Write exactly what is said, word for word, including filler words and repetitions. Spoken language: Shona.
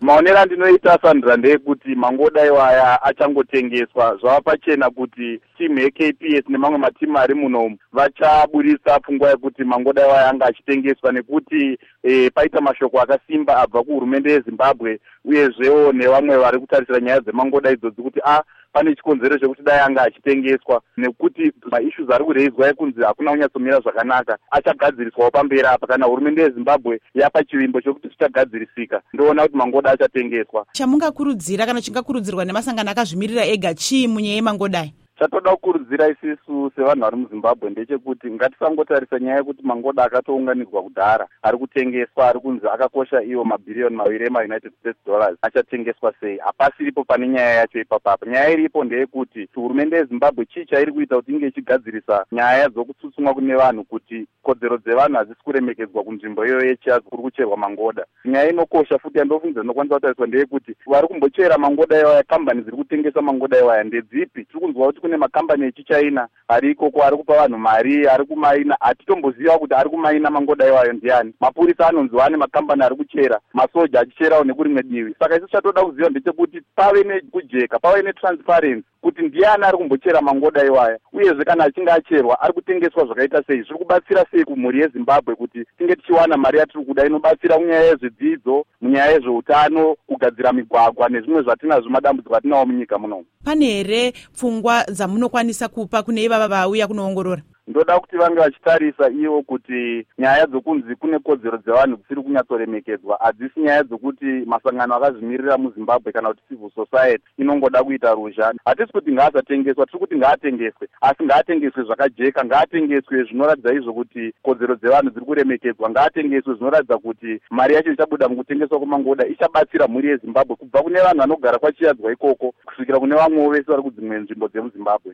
maonero andinoita Sandra ndeyekuti mangoda iwaya achangotengeswa zvava pachena kuti timu yeK P S nemamwe matimu ari muno vachaburisa pfungwa yekuti mangoda iwaya anga achitengeswa nekuti e, paita mashoko akasimba abva kuhurumende yeZimbabwe uyezvewo nevamwe vari kutarisira nyaya dzemangoda idzodzi kuti a pane chikonzero chekuti dai anga achitengeswa nekuti maissues ari kureizwa ekunzi hakuna kunyatsomira zvakanaka achagadziriswawo pamberi apa kana hurumende yeZimbabwe yapa chivimbo chokuti chichagadzirisika ndoona kuti mangoda achatengeswa. Chamungakurudzira kana chingakurudzirwa nemasangano akazvimirira ega chii munyaya yemangodai? Chatoda kukurudzira isisu sevanhu vari muZimbabwe ndechekuti ngatisangotarisa nyaya yekuti mangoda akatounganidzwa kudhara ari kutengeswa ari kunzi akakosha iwo mabhiriyoni maviri emaUnited States dollars achatengeswa sei. Hapasiripo pane nyaya yacho ipapapa. Nyaya iripo ndeyekuti hurumende yeZimbabwe chii chairi kuita kuti inge ichigadzirisa nyaya dzokutsutsumwa kune vanhu kuti kodzero dzevanhu hadzisi kuremekedzwa kunzvimbo iyoyo yechiazi kuri kucherwa mangoda. Nyaya inokosha futi yandofunza inokwanisa kutariswa ndeyekuti vari kumbochera mangoda iwaya kambani dziri kutengesa mangoda iwaya ndedzipi? Tiri kunzwa kuti kune makambani echichina ari ikoko ari kupa vanhu mari ari kumaina hatitomboziva kuti ari kumaina mangoda iwayo ndiani. Mapurisa anonziwa ane makambani ari kuchera masoja achicherawo nekurimwe divi. Saka isu chatoda kuziva ndechekuti pave nekujeka pave netransparency kuti ndiani ari kumbochera mangoda iwaya uyezve kana achinge acherwa ari kutengeswa zvakaita sei. Zviri kubatsira sei kumhuri yeZimbabwe kuti tinge tichiwana mari yatiri kuda inobatsira munyaya yezvedzidzo munyaya yezveutano kugadzira migwagwa nezvimwe zvatinazvo madambudziko atinawo munyika muno. Pane here pfungwa dzamunokwanisa kupa kune ivava vauya kunoongorora? Ndoda kuti vange vachitarisa ivo kuti nyaya dzokunzi kune kodzero dzevanhu dzisiri kunyatsoremekedzwa hadzisi nyaya dzokuti masangano akazvimirira muZimbabwe kana kuti civil society inongoda kuita ruzha. Hatisi kuti ngaasatengeswa, tiri kuti ngaatengeswe, asi ngaatengeswe zvakajeka, ngaatengeswe zvinoratidza izvo kuti kodzero dzevanhu dziri kuremekedzwa, ngaatengeswe zvinoratidza kuti mari yacho ichabuda mukutengeswa kwemangoda ichabatsira mhuri yeZimbabwe kubva kune vanhu vanogara kwachiyadzwa ikoko kusvikira kune vamwewo vese vari kudzimwe nzvimbo dzemuZimbabwe.